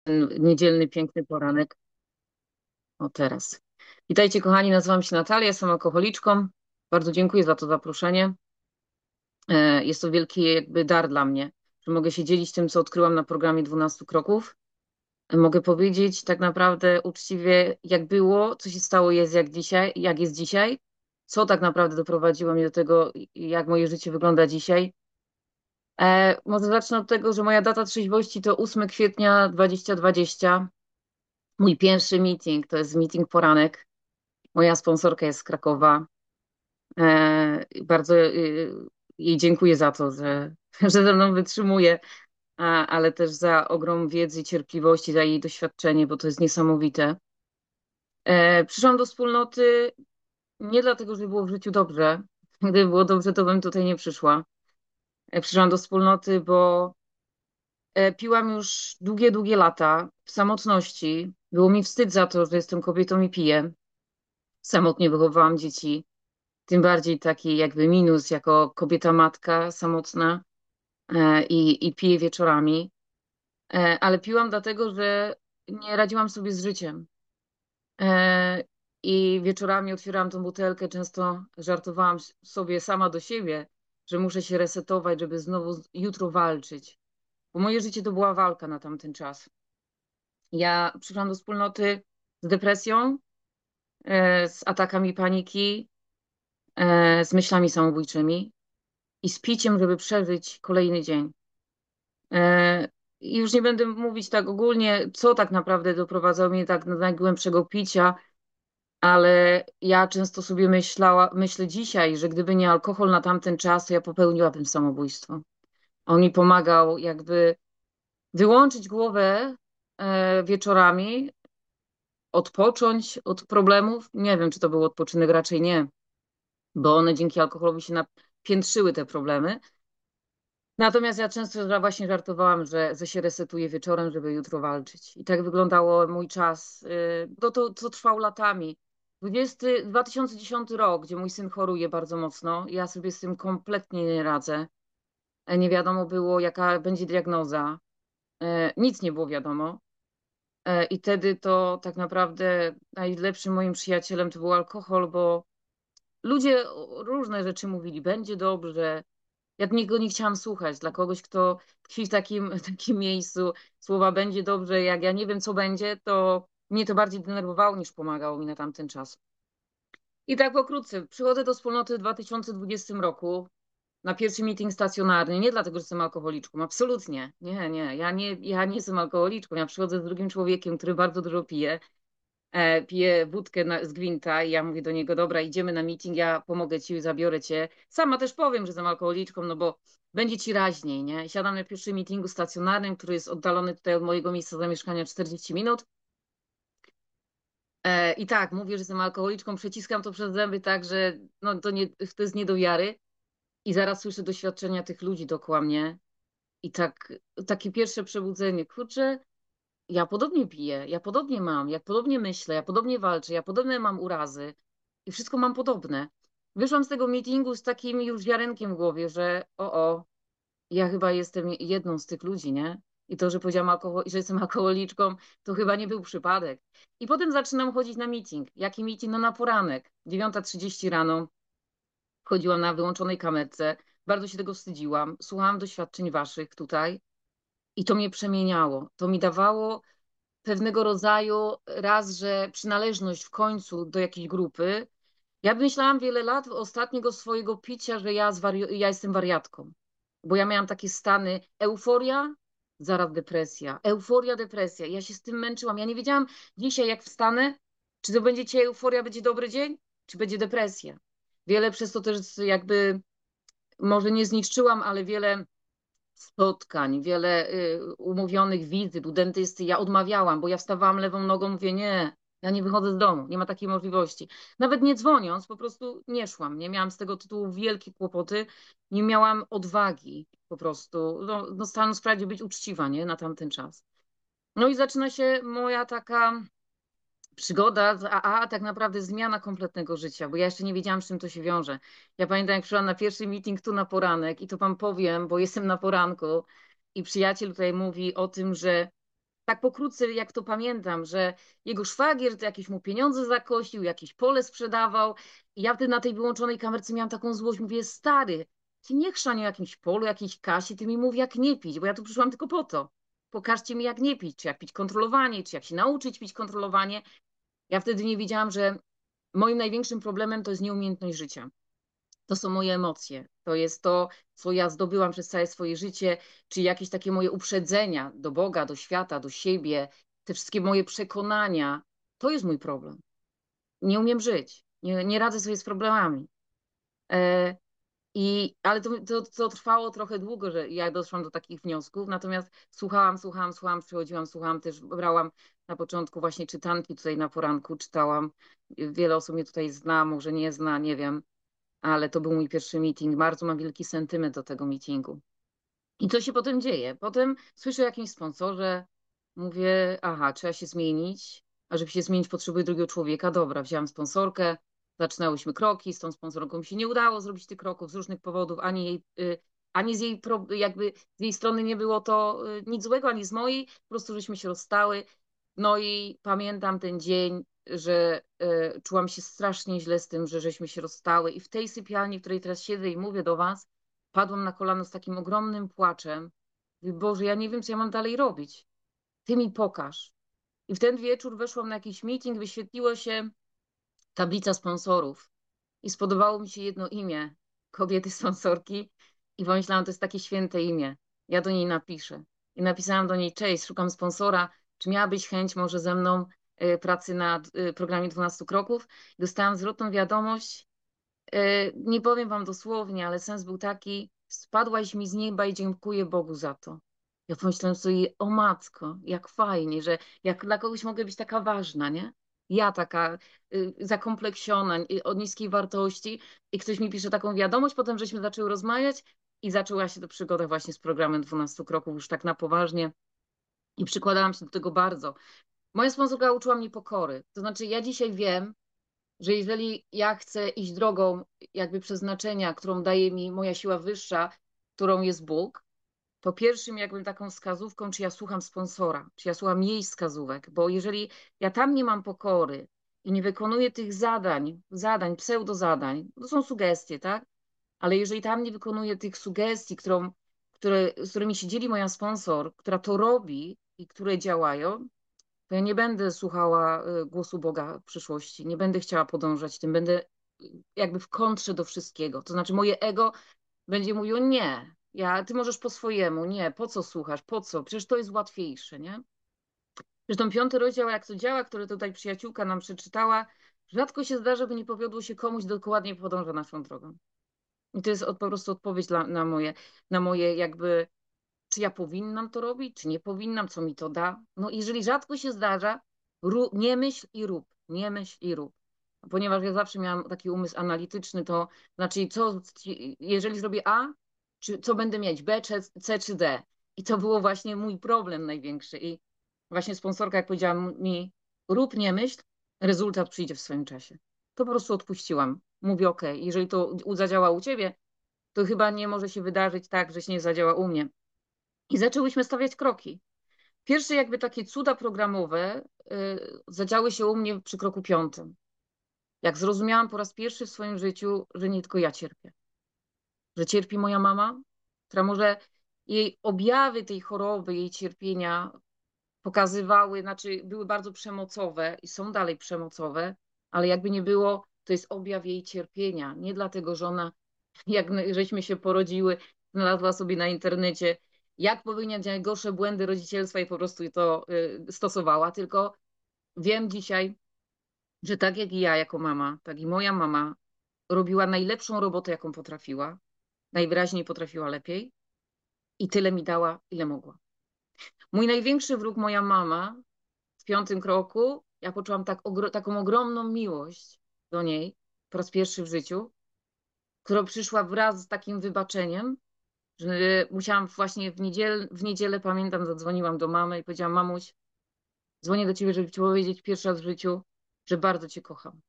Niedzielny, piękny poranek. O teraz. Witajcie, kochani, nazywam się Natalia, jestem alkoholiczką. Bardzo dziękuję za to zaproszenie. Jest to wielki jakby dar dla mnie, że mogę się dzielić tym, co odkryłam na programie 12 kroków. Mogę powiedzieć tak naprawdę uczciwie, jak było, co się stało, jest jak dzisiaj, jak jest dzisiaj, co tak naprawdę doprowadziło mnie do tego, jak moje życie wygląda dzisiaj. Może zacznę od tego, że moja data trzeźwości to 8 kwietnia 2020. Mój pierwszy meeting to jest meeting poranek. Moja sponsorka jest z Krakowa. Bardzo jej dziękuję za to, że, że ze mną wytrzymuje, ale też za ogrom wiedzy i cierpliwości, za jej doświadczenie, bo to jest niesamowite. Przyszłam do wspólnoty nie dlatego, że było w życiu dobrze. Gdyby było dobrze, to bym tutaj nie przyszła. Przyszłam do wspólnoty, bo piłam już długie, długie lata w samotności. Było mi wstyd za to, że jestem kobietą i piję. Samotnie wychowałam dzieci. Tym bardziej taki jakby minus jako kobieta matka samotna i piję wieczorami. Ale piłam dlatego, że nie radziłam sobie z życiem. E, I wieczorami otwierałam tą butelkę, często żartowałam sobie sama do siebie, że muszę się resetować, żeby znowu jutro walczyć. Bo moje życie to była walka na tamten czas. Ja przyszłam do wspólnoty z depresją, z atakami paniki, z myślami samobójczymi i z piciem, żeby przeżyć kolejny dzień. E, I już nie będę mówić tak ogólnie, co tak naprawdę doprowadzało mnie tak do najgłębszego picia, ale ja często sobie myślę dzisiaj, że gdyby nie alkohol na tamten czas, to ja popełniłabym samobójstwo. On mi pomagał jakby wyłączyć głowę wieczorami, odpocząć od problemów. Nie wiem, czy to był odpoczynek, raczej nie, bo one dzięki alkoholowi się napiętrzyły te problemy. Natomiast ja często właśnie żartowałam, że się resetuję wieczorem, żeby jutro walczyć. I tak wyglądało mój czas. To co trwał latami. 2010 rok, gdzie mój syn choruje bardzo mocno. Ja sobie z tym kompletnie nie radzę. Nie wiadomo było, jaka będzie diagnoza. Nic nie było wiadomo. I wtedy to tak naprawdę najlepszym moim przyjacielem to był alkohol, bo ludzie różne rzeczy mówili. Będzie dobrze. Ja niego nie chciałam słuchać. Dla kogoś, kto tkwi w takim miejscu, słowa będzie dobrze, jak ja nie wiem, co będzie, to mnie to bardziej denerwowało niż pomagało mi na tamten czas. I tak pokrótce, przychodzę do wspólnoty w 2020 roku na pierwszy meeting stacjonarny, nie dlatego, że jestem alkoholiczką, absolutnie. Nie, nie, ja nie jestem alkoholiczką. Ja przychodzę z drugim człowiekiem, który bardzo dużo pije. Pije wódkę z gwinta i ja mówię do niego, dobra, idziemy na meeting, ja pomogę ci, zabiorę cię. Sama też powiem, że jestem alkoholiczką, no bo będzie ci raźniej, nie? Siadam na pierwszym meetingu stacjonarnym, który jest oddalony tutaj od mojego miejsca zamieszkania 40 minut. I tak, mówię, że jestem alkoholiczką, przeciskam to przez zęby tak, że no, to jest nie do wiary. I zaraz słyszę doświadczenia tych ludzi dookoła mnie. I tak, takie pierwsze przebudzenie, kurczę, ja podobnie piję, ja podobnie mam, ja podobnie myślę, ja podobnie walczę, ja podobne mam urazy i wszystko mam podobne. Wyszłam z tego meetingu z takim już wiarenkiem w głowie, że ja chyba jestem jedną z tych ludzi, nie? I to, że powiedziałam że jestem alkoholiczką, to chyba nie był przypadek. I potem zaczynam chodzić na meeting. Jaki meeting? No na poranek. 9:30 rano. Chodziłam na wyłączonej kamerce. Bardzo się tego wstydziłam. Słuchałam doświadczeń waszych tutaj i to mnie przemieniało. To mi dawało pewnego rodzaju raz, że przynależność w końcu do jakiejś grupy. Ja myślałam wiele lat ostatniego swojego picia, że ja jestem wariatką, bo ja miałam takie stany euforia, zaraz depresja, euforia, depresja. Ja się z tym męczyłam. Ja nie wiedziałam dzisiaj, jak wstanę, czy to będzie dzisiaj euforia, będzie dobry dzień, czy będzie depresja. Wiele przez to też jakby może nie zniszczyłam, ale wiele spotkań, wiele umówionych wizyt u dentysty ja odmawiałam, bo ja wstawałam lewą nogą, mówię nie, ja nie wychodzę z domu, nie ma takiej możliwości. Nawet nie dzwoniąc, po prostu nie szłam, nie miałam z tego tytułu wielkie kłopoty, nie miałam odwagi po prostu, no stanąć w sprawie być uczciwa, nie, na tamten czas. No i zaczyna się moja taka przygoda z AA, tak naprawdę zmiana kompletnego życia, bo ja jeszcze nie wiedziałam, z czym to się wiąże. Ja pamiętam, jak przyszłam na pierwszy meeting tu na poranek i to wam powiem, bo jestem na poranku i przyjaciel tutaj mówi o tym, że tak pokrótce jak to pamiętam, że jego szwagier to jakieś mu pieniądze zakosił, jakieś pole sprzedawał i ja wtedy na tej wyłączonej kamerce miałam taką złość, mówię, stary, ty nie chrzani o jakimś polu, jakiejś kasie, ty mi mów jak nie pić, bo ja tu przyszłam tylko po to. Pokażcie mi jak nie pić, czy jak pić kontrolowanie, czy jak się nauczyć pić kontrolowanie. Ja wtedy nie wiedziałam, że moim największym problemem to jest nieumiejętność życia. To są moje emocje. To jest to, co ja zdobyłam przez całe swoje życie, czy jakieś takie moje uprzedzenia do Boga, do świata, do siebie, te wszystkie moje przekonania. To jest mój problem. Nie umiem żyć. Nie radzę sobie z problemami. E, ale to trwało trochę długo, że ja doszłam do takich wniosków. Natomiast słuchałam, przychodziłam, słuchałam też, brałam na początku właśnie czytanki tutaj na poranku, czytałam. Wiele osób mnie tutaj zna, może nie zna, nie wiem, ale to był mój pierwszy meeting. Bardzo mam wielki sentyment do tego meetingu. I co się potem dzieje? Potem słyszę o jakimś sponsorze, mówię, aha, trzeba się zmienić, a żeby się zmienić, potrzebuję drugiego człowieka. Dobra, wziąłem sponsorkę, zaczynałyśmy kroki, z tą sponsorką mi się nie udało zrobić tych kroków z różnych powodów, ani z jej, jakby z jej strony nie było to nic złego, ani z mojej, po prostu żeśmy się rozstały. No i pamiętam ten dzień, że czułam się strasznie źle z tym, że żeśmy się rozstały i w tej sypialni, w której teraz siedzę i mówię do was, padłam na kolano z takim ogromnym płaczem. Mówię, Boże, ja nie wiem, co ja mam dalej robić. Ty mi pokaż. I w ten wieczór weszłam na jakiś meeting, wyświetliło się tablica sponsorów i spodobało mi się jedno imię kobiety sponsorki i pomyślałam, to jest takie święte imię. Ja do niej napiszę. I napisałam do niej, cześć, szukam sponsora. Czy miałabyś chęć może ze mną pracy nad programie 12 kroków? I dostałam zwrotną wiadomość, nie powiem wam dosłownie, ale sens był taki, spadłaś mi z nieba i dziękuję Bogu za to. Ja pomyślałam sobie, o matko, jak fajnie, że jak dla kogoś mogę być taka ważna, nie? Ja taka zakompleksiona, o niskiej wartości i ktoś mi pisze taką wiadomość, potem żeśmy zaczęły rozmawiać i zaczęła się to przygoda właśnie z programem 12 kroków już tak na poważnie i przykładałam się do tego bardzo. Moja sponsorka uczyła mnie pokory. To znaczy ja dzisiaj wiem, że jeżeli ja chcę iść drogą jakby przeznaczenia, którą daje mi moja siła wyższa, którą jest Bóg, to pierwszym jakby taką wskazówką, czy ja słucham sponsora, czy ja słucham jej wskazówek, bo jeżeli ja tam nie mam pokory i nie wykonuję tych zadań, pseudozadań, to są sugestie, tak? Ale jeżeli tam nie wykonuję tych sugestii, z którymi się dzieli moja sponsor, która to robi i które działają, to ja nie będę słuchała głosu Boga w przyszłości, nie będę chciała podążać tym, będę jakby w kontrze do wszystkiego. To znaczy moje ego będzie mówiło nie, ty możesz po swojemu, nie, po co słuchasz, po co, przecież to jest łatwiejsze, nie? Zresztą 5 rozdział, jak to działa, który tutaj przyjaciółka nam przeczytała, rzadko się zdarza, by nie powiodło się komuś, dokładnie podąża naszą drogą. I to jest po prostu odpowiedź na moje jakby czy ja powinnam to robić, czy nie powinnam, co mi to da. No jeżeli rzadko się zdarza, nie myśl i rób, nie myśl i rób. Ponieważ ja zawsze miałam taki umysł analityczny, to znaczy jeżeli zrobię A, co będę mieć, B, C czy D. I to było właśnie mój problem największy. I właśnie sponsorka, jak powiedziała mi, rób, nie myśl, rezultat przyjdzie w swoim czasie. To po prostu odpuściłam. Mówię, okej, jeżeli to zadziała u ciebie, to chyba nie może się wydarzyć tak, że się nie zadziała u mnie. I zaczęłyśmy stawiać kroki. Pierwsze jakby takie cuda programowe zadziały się u mnie przy kroku 5. Jak zrozumiałam po raz pierwszy w swoim życiu, że nie tylko ja cierpię. Że cierpi moja mama, która może jej objawy tej choroby, jej cierpienia pokazywały, znaczy były bardzo przemocowe i są dalej przemocowe, ale jakby nie było, to jest objaw jej cierpienia. Nie dlatego, że ona, jak żeśmy się porodziły, znalazła sobie na internecie, jak popełniać najgorsze błędy rodzicielstwa i po prostu to stosowała, tylko wiem dzisiaj, że tak jak i ja jako mama, tak i moja mama robiła najlepszą robotę, jaką potrafiła, najwyraźniej potrafiła lepiej i tyle mi dała, ile mogła. Mój największy wróg, moja mama, w 5 kroku, ja poczułam taką ogromną miłość do niej po raz pierwszy w życiu, która przyszła wraz z takim wybaczeniem, że musiałam właśnie w niedzielę, pamiętam, zadzwoniłam do mamy i powiedziałam, mamuś, dzwonię do ciebie, żeby ci powiedzieć pierwszy raz w życiu, że bardzo cię kocham.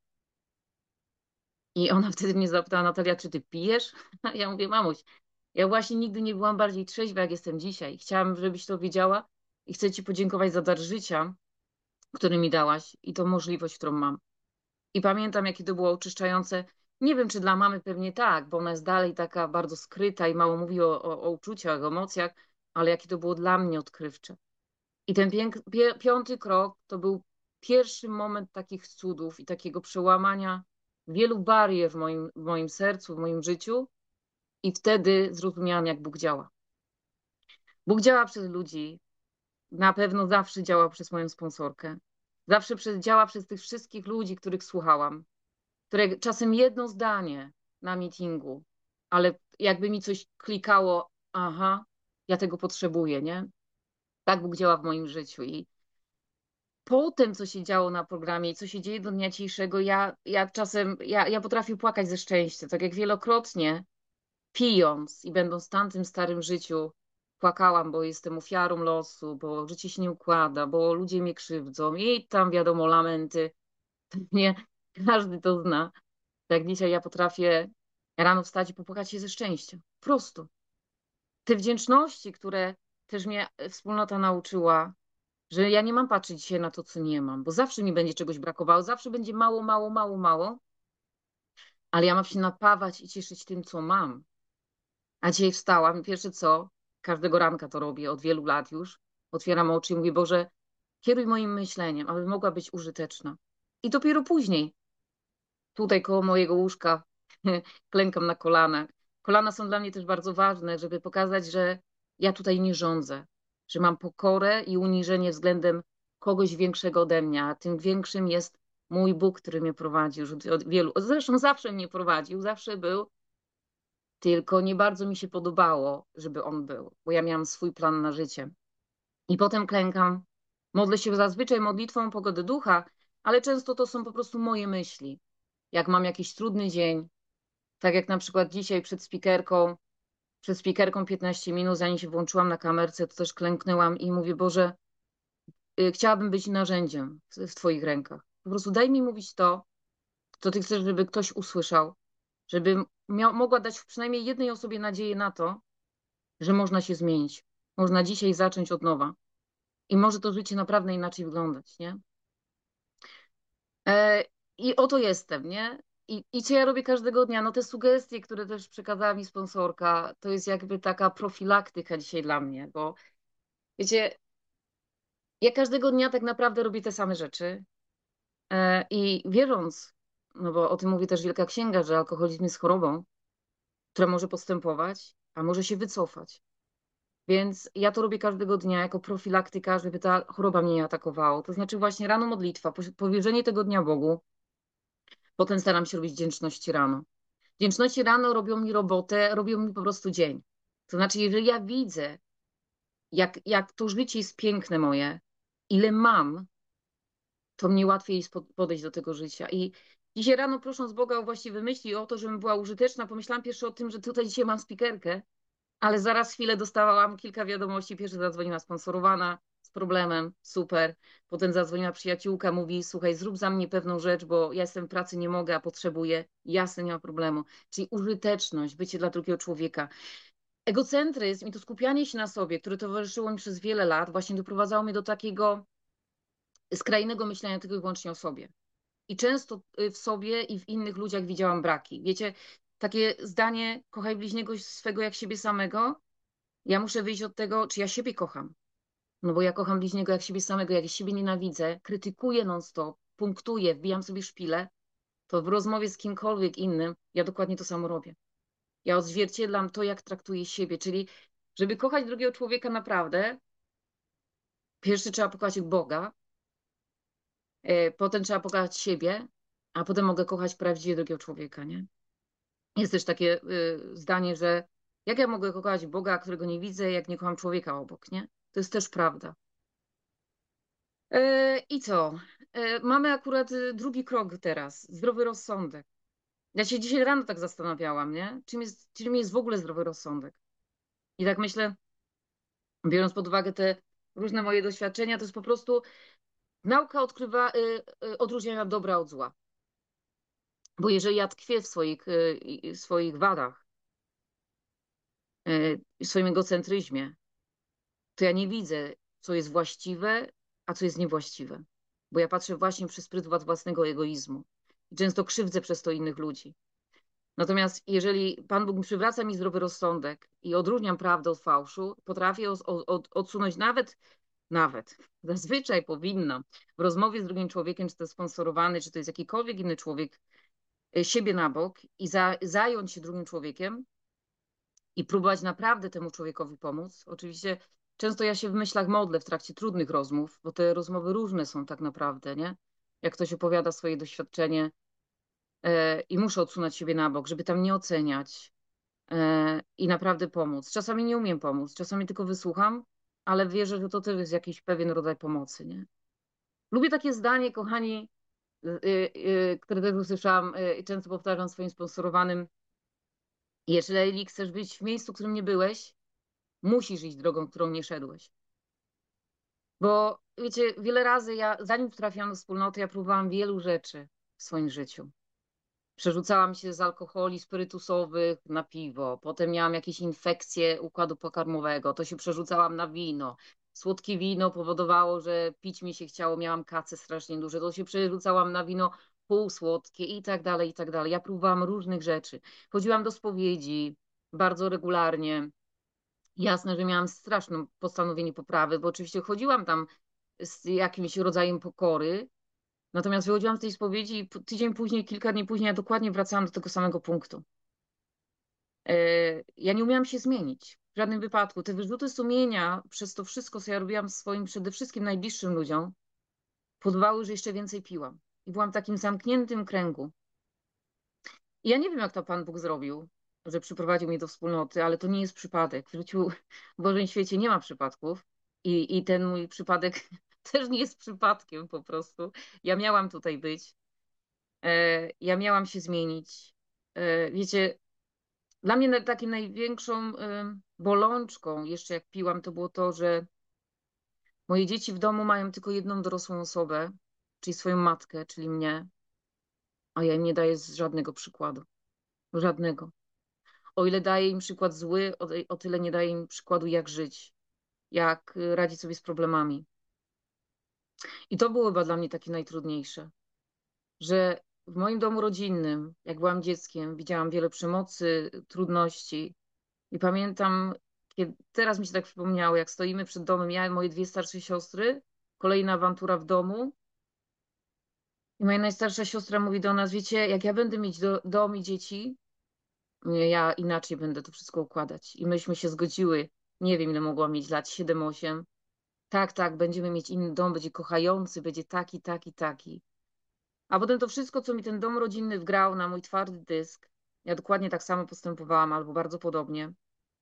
I ona wtedy mnie zapytała, Natalia, czy ty pijesz? A ja mówię, mamuś, ja właśnie nigdy nie byłam bardziej trzeźwa, jak jestem dzisiaj. Chciałam, żebyś to wiedziała, i chcę Ci podziękować za dar życia, który mi dałaś i tą możliwość, którą mam. I pamiętam, jakie to było oczyszczające. Nie wiem, czy dla mamy pewnie tak, bo ona jest dalej taka bardzo skryta i mało mówi o uczuciach, o emocjach, ale jakie to było dla mnie odkrywcze. I ten piąty krok to był pierwszy moment takich cudów i takiego przełamania wielu barier w moim sercu, w moim życiu. I wtedy zrozumiałam, jak Bóg działa. Bóg działa przez ludzi. Na pewno zawsze działa przez moją sponsorkę. Zawsze działa przez tych wszystkich ludzi, których słuchałam, które czasem jedno zdanie na meetingu, ale jakby mi coś klikało, aha, ja tego potrzebuję, nie? Tak Bóg działa w moim życiu. I po tym, co się działo na programie i co się dzieje do dnia dzisiejszego, ja czasem, ja potrafię płakać ze szczęścia, tak jak wielokrotnie pijąc i będąc w tamtym starym życiu, płakałam, bo jestem ofiarą losu, bo życie się nie układa, bo ludzie mnie krzywdzą i tam wiadomo, lamenty. Nie, każdy to zna. Tak dzisiaj ja potrafię rano wstać i popłakać się ze szczęścia. Prosto. Te wdzięczności, które też mnie wspólnota nauczyła, że ja nie mam patrzeć dzisiaj na to, co nie mam, bo zawsze mi będzie czegoś brakowało, zawsze będzie mało, mało, mało, mało, ale ja mam się napawać i cieszyć tym, co mam. A dzisiaj wstałam i pierwsze co, każdego ranka to robię od wielu lat już, otwieram oczy i mówię, Boże, kieruj moim myśleniem, aby mogła być użyteczna. I dopiero później, tutaj koło mojego łóżka, klękam na kolanach. Kolana są dla mnie też bardzo ważne, żeby pokazać, że ja tutaj nie rządzę, że mam pokorę i uniżenie względem kogoś większego ode mnie, a tym większym jest mój Bóg, który mnie prowadzi już od wielu, zresztą zawsze mnie prowadził, zawsze był, tylko nie bardzo mi się podobało, żeby on był, bo ja miałam swój plan na życie. I potem klękam, modlę się zazwyczaj modlitwą pogody ducha, ale często to są po prostu moje myśli. Jak mam jakiś trudny dzień, tak jak na przykład dzisiaj przed spikerką 15 minut, zanim się włączyłam na kamerce, to też klęknęłam i mówię, Boże, chciałabym być narzędziem w Twoich rękach. Po prostu daj mi mówić to, co Ty chcesz, żeby ktoś usłyszał, żebym mogła dać przynajmniej jednej osobie nadzieję na to, że można się zmienić. Można dzisiaj zacząć od nowa. I może to życie naprawdę inaczej wyglądać, nie? E, I oto jestem, nie? I co ja robię każdego dnia? No te sugestie, które też przekazała mi sponsorka, to jest jakby taka profilaktyka dzisiaj dla mnie, bo wiecie, ja każdego dnia tak naprawdę robię te same rzeczy i wierząc, no bo o tym mówi też Wielka Księga, że alkoholizm jest chorobą, która może postępować, a może się wycofać. Więc ja to robię każdego dnia jako profilaktyka, żeby ta choroba mnie nie atakowała. To znaczy właśnie rano modlitwa, powierzenie tego dnia Bogu. Potem staram się robić wdzięczności rano. Wdzięczności rano robią mi robotę, robią mi po prostu dzień. To znaczy, jeżeli ja widzę, jak to życie jest piękne moje, ile mam, to mnie łatwiej jest podejść do tego życia. I dzisiaj rano prosząc Boga o właściwe myśli i o to, żebym była użyteczna, pomyślałam pierwszy o tym, że tutaj dzisiaj mam spikerkę, ale zaraz chwilę dostawałam kilka wiadomości. Pierwsza zadzwoniła sponsorowana z problemem, super. Potem zadzwoniła przyjaciółka, mówi, słuchaj, zrób za mnie pewną rzecz, bo ja jestem w pracy, nie mogę, a potrzebuję. Jasne, nie ma problemu. Czyli użyteczność, bycie dla drugiego człowieka. Egocentryzm i to skupianie się na sobie, które towarzyszyło mi przez wiele lat, właśnie doprowadzało mnie do takiego skrajnego myślenia tylko i wyłącznie o sobie. I często w sobie i w innych ludziach widziałam braki. Wiecie, takie zdanie, kochaj bliźniego swego jak siebie samego, ja muszę wyjść od tego, czy ja siebie kocham. No bo ja kocham bliźniego jak siebie samego, jak siebie nienawidzę, krytykuję non-stop, punktuję, wbijam sobie szpilę, to w rozmowie z kimkolwiek innym ja dokładnie to samo robię. Ja odzwierciedlam to, jak traktuję siebie, czyli żeby kochać drugiego człowieka naprawdę, pierwszy trzeba pokochać Boga, potem trzeba pokochać siebie, a potem mogę kochać prawdziwie drugiego człowieka, nie? Jest też takie zdanie, że jak ja mogę kochać Boga, którego nie widzę, jak nie kocham człowieka obok, nie? To jest też prawda. I co? Mamy akurat drugi krok teraz, zdrowy rozsądek. Ja się dzisiaj rano tak zastanawiałam, nie? Czym jest w ogóle zdrowy rozsądek? I tak myślę, biorąc pod uwagę te różne moje doświadczenia, to jest po prostu nauka odróżniania dobra od zła. Bo jeżeli ja tkwię w swoich wadach, w swoim egocentryzmie, to ja nie widzę co jest właściwe, a co jest niewłaściwe. Bo ja patrzę właśnie przez pryzmat własnego egoizmu i często krzywdzę przez to innych ludzi. Natomiast jeżeli Pan Bóg przywraca mi zdrowy rozsądek i odróżniam prawdę od fałszu, potrafię odsunąć nawet, zazwyczaj powinnam w rozmowie z drugim człowiekiem, czy to jest sponsorowany, czy to jest jakikolwiek inny człowiek, siebie na bok i zająć się drugim człowiekiem i próbować naprawdę temu człowiekowi pomóc. Oczywiście często ja się w myślach modlę w trakcie trudnych rozmów, bo te rozmowy różne są tak naprawdę, nie? Jak ktoś opowiada swoje doświadczenie i muszę odsunąć siebie na bok, żeby tam nie oceniać i naprawdę pomóc. Czasami nie umiem pomóc, czasami tylko wysłucham, ale wierzę, że to też jest jakiś pewien rodzaj pomocy, nie? Lubię takie zdanie, kochani, które też usłyszałam i często powtarzam swoim sponsorowanym. Jeżeli chcesz być w miejscu, w którym nie byłeś, musisz iść drogą, którą nie szedłeś. Bo wiecie, wiele razy zanim trafiłam do wspólnoty, ja próbowałam wielu rzeczy w swoim życiu. Przerzucałam się z alkoholi spirytusowych na piwo, potem miałam jakieś infekcje układu pokarmowego, to się przerzucałam na wino. Słodkie wino powodowało, że pić mi się chciało, miałam kace strasznie duże, to się przerzucałam na wino półsłodkie i tak dalej, i tak dalej. Ja próbowałam różnych rzeczy. Chodziłam do spowiedzi bardzo regularnie. Jasne, że miałam straszne postanowienie poprawy, bo oczywiście chodziłam tam z jakimś rodzajem pokory, natomiast wychodziłam z tej spowiedzi i tydzień później, kilka dni później, ja dokładnie wracałam do tego samego punktu. Ja nie umiałam się zmienić w żadnym wypadku. Te wyrzuty sumienia przez to wszystko, co ja robiłam swoim przede wszystkim najbliższym ludziom, powodowały, że jeszcze więcej piłam. I byłam w takim zamkniętym kręgu. I ja nie wiem, jak to Pan Bóg zrobił, że przyprowadził mnie do wspólnoty, ale to nie jest przypadek. W życiu w Bożym świecie nie ma przypadków i ten mój przypadek też nie jest przypadkiem po prostu. Ja miałam tutaj być, ja miałam się zmienić. Wiecie, dla mnie takim największą bolączką, jeszcze jak piłam, to było to, że moje dzieci w domu mają tylko jedną dorosłą osobę, czyli swoją matkę, czyli mnie, a ja im nie daję żadnego przykładu. Żadnego. O ile daję im przykład zły, o tyle nie daję im przykładu, jak żyć, jak radzić sobie z problemami. I to było chyba dla mnie takie najtrudniejsze, że w moim domu rodzinnym, jak byłam dzieckiem, widziałam wiele przemocy, trudności. I pamiętam, kiedy teraz mi się tak przypomniało, jak stoimy przed domem, ja i moje dwie starsze siostry, kolejna awantura w domu. I moja najstarsza siostra mówi do nas, wiecie, jak ja będę mieć dom i dzieci, ja inaczej będę to wszystko układać. I myśmy się zgodziły. Nie wiem, ile mogłam mieć lat, 7, 8. Tak, tak, będziemy mieć inny dom, będzie kochający, będzie taki, taki, taki. A potem to wszystko, co mi ten dom rodzinny wgrał na mój twardy dysk, ja dokładnie tak samo postępowałam, albo bardzo podobnie,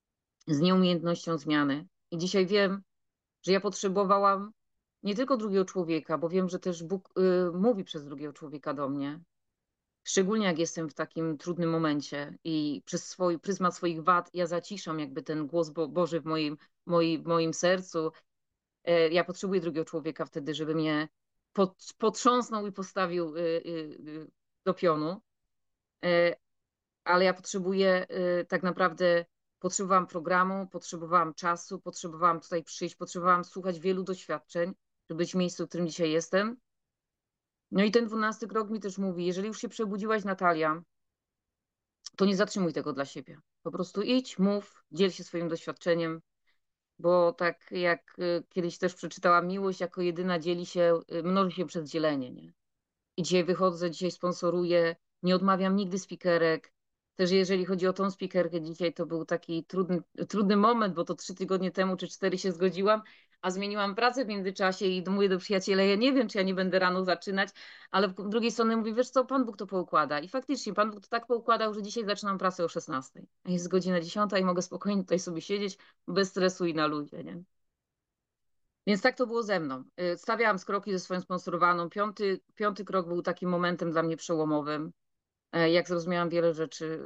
z nieumiejętnością zmiany. I dzisiaj wiem, że ja potrzebowałam nie tylko drugiego człowieka, bo wiem, że też Bóg mówi przez drugiego człowieka do mnie. Szczególnie jak jestem w takim trudnym momencie i przez swój pryzmat swoich wad ja zaciszam jakby ten głos Boży w moim sercu. Ja potrzebuję drugiego człowieka wtedy, żeby mnie potrząsnął i postawił do pionu. E, ale ja potrzebuję tak naprawdę, potrzebowałam programu, potrzebowałam czasu, potrzebowałam tutaj przyjść, potrzebowałam słuchać wielu doświadczeń, żeby być w miejscu, w którym dzisiaj jestem. No i ten 12 krok mi też mówi, jeżeli już się przebudziłaś, Natalia, to nie zatrzymuj tego dla siebie. Po prostu idź, mów, dziel się swoim doświadczeniem, bo tak jak kiedyś też przeczytałam, miłość jako jedyna dzieli się, mnoży się przez dzielenie, nie? I dzisiaj wychodzę, dzisiaj sponsoruję, nie odmawiam nigdy spikerek. Też jeżeli chodzi o tą spikerkę dzisiaj, to był taki trudny moment, bo to 3 tygodnie temu czy 4 się zgodziłam, a zmieniłam pracę w międzyczasie i mówię do przyjaciela, ja nie wiem, czy ja nie będę rano zaczynać, ale z drugiej strony mówię, wiesz co, Pan Bóg to poukłada. I faktycznie Pan Bóg to tak poukładał, że dzisiaj zaczynam pracę o 16. A jest godzina 10 i mogę spokojnie tutaj sobie siedzieć bez stresu i na luzie, nie? Więc tak to było ze mną. Stawiałam z kroki ze swoją sponsorowaną. Piąty krok był takim momentem dla mnie przełomowym, jak zrozumiałam wiele rzeczy.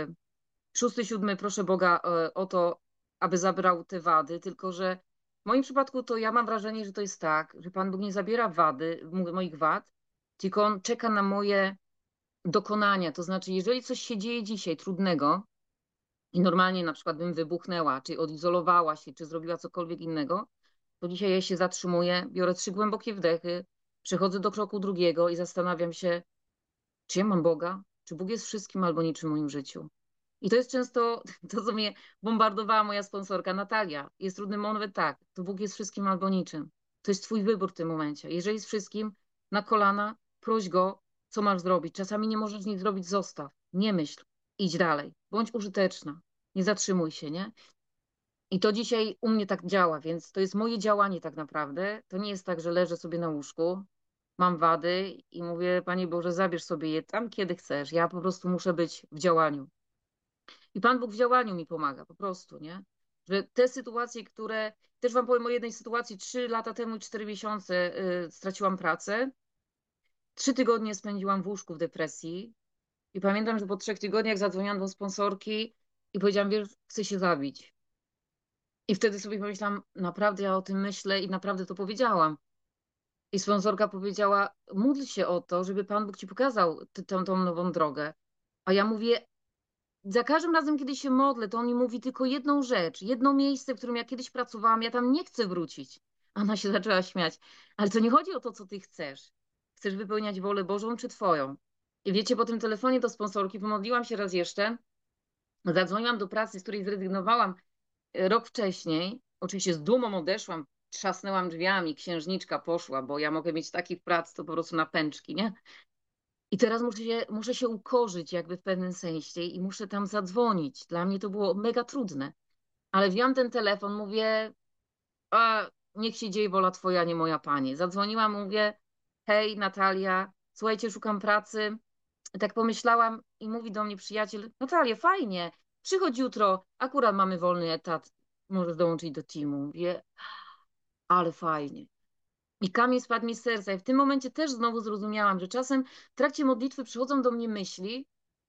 6., 7, proszę Boga o to, aby zabrał te wady, tylko że w moim przypadku to ja mam wrażenie, że to jest tak, że Pan Bóg nie zabiera moich wad, tylko On czeka na moje dokonania. To znaczy, jeżeli coś się dzieje dzisiaj trudnego i normalnie na przykład bym wybuchnęła, czy odizolowała się, czy zrobiła cokolwiek innego, to dzisiaj ja się zatrzymuję, biorę 3 głębokie wdechy, przechodzę do kroku drugiego i zastanawiam się, czy ja mam Boga? Czy Bóg jest wszystkim albo niczym w moim życiu? I to jest często to, co mnie bombardowała moja sponsorka Natalia. Jest trudny moment, tak, to Bóg jest wszystkim albo niczym. To jest twój wybór w tym momencie. Jeżeli jest wszystkim, na kolana, proś Go, co masz zrobić. Czasami nie możesz nic zrobić, zostaw. Nie myśl, idź dalej. Bądź użyteczna. Nie zatrzymuj się, nie? I to dzisiaj u mnie tak działa, więc to jest moje działanie tak naprawdę. To nie jest tak, że leżę sobie na łóżku, mam wady i mówię, Panie Boże, zabierz sobie je tam, kiedy chcesz. Ja po prostu muszę być w działaniu. I Pan Bóg w działaniu mi pomaga, po prostu, nie? Że te sytuacje, które. Też Wam powiem o jednej sytuacji. 3 lata temu i 4 miesiące straciłam pracę. 3 tygodnie spędziłam w łóżku w depresji. I pamiętam, że po 3 tygodniach zadzwoniłam do sponsorki i powiedziałam, wiesz, chcę się zabić. I wtedy sobie pomyślałam, naprawdę ja o tym myślę i naprawdę to powiedziałam. I sponsorka powiedziała, módl się o to, żeby Pan Bóg ci pokazał tą nową drogę. A ja mówię, za każdym razem, kiedy się modlę, to on mi mówi tylko jedną rzecz, jedno miejsce, w którym ja kiedyś pracowałam, ja tam nie chcę wrócić. A ona się zaczęła śmiać. Ale to nie chodzi o to, co ty chcesz. Chcesz wypełniać wolę Bożą czy twoją? I wiecie, po tym telefonie do sponsorki pomodliłam się raz jeszcze, zadzwoniłam do pracy, z której zrezygnowałam rok wcześniej. Oczywiście z dumą odeszłam, trzasnęłam drzwiami, księżniczka poszła, bo ja mogę mieć takich prac, to po prostu na pęczki, nie? I teraz muszę się ukorzyć jakby w pewnym sensie i muszę tam zadzwonić. Dla mnie to było mega trudne. Ale wziąłem ten telefon, mówię, a niech się dzieje wola twoja, nie moja pani. Zadzwoniłam, mówię, hej Natalia, słuchajcie, szukam pracy. I tak pomyślałam i mówi do mnie przyjaciel, Natalia, fajnie, przychodź jutro, akurat mamy wolny etat, możesz dołączyć do teamu. Mówię, ale fajnie. I kamień spadł mi z serca. I w tym momencie też znowu zrozumiałam, że czasem w trakcie modlitwy przychodzą do mnie myśli,